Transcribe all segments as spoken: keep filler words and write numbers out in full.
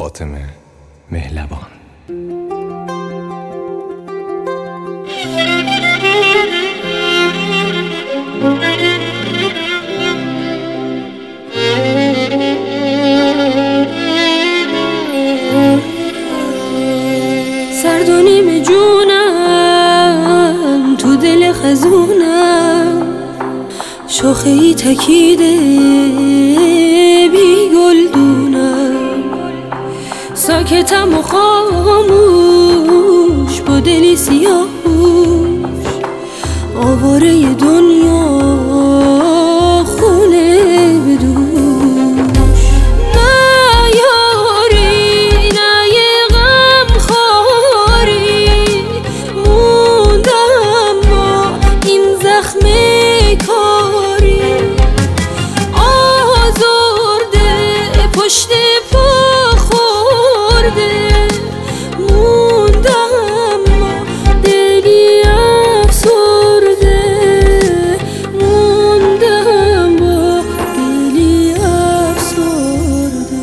فاطمه مهلبان. سرد و نیم جونم تو دل خزونم، شاخه ای تکیده بی گلدونم، ساکتم و خاموش با دلی سیاهوش، آواره دنیا خونه بدوش. نه یاری نه یه غم خاری، موندم با این زخم کاری، آزرده پشت پا خورده، موندم با دلی افسرده، موندم با دلی افسرده.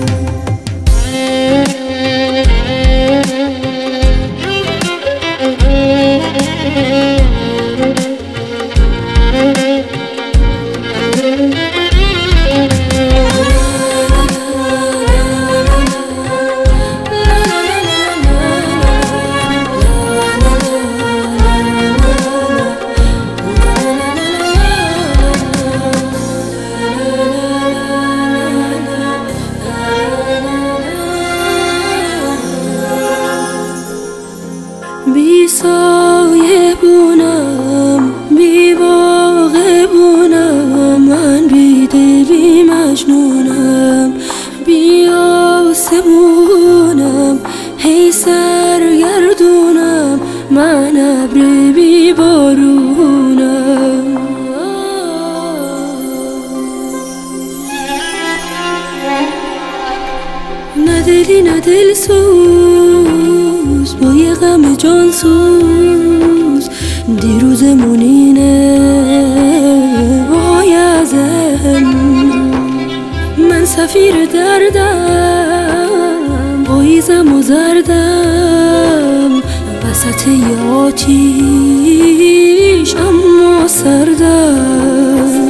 بی سایه بونم بی باغه بونم، من بی دلی مجنونم، بی آسمونم هی سرگردونم، من ابر بی بارونم. نه دلی نه دل سوز با یه غم جان سوز، دیروزمون اینه وای از امروز. من سفیر دردم پاییزم و زردم، وسط یه آتیش اما سردم.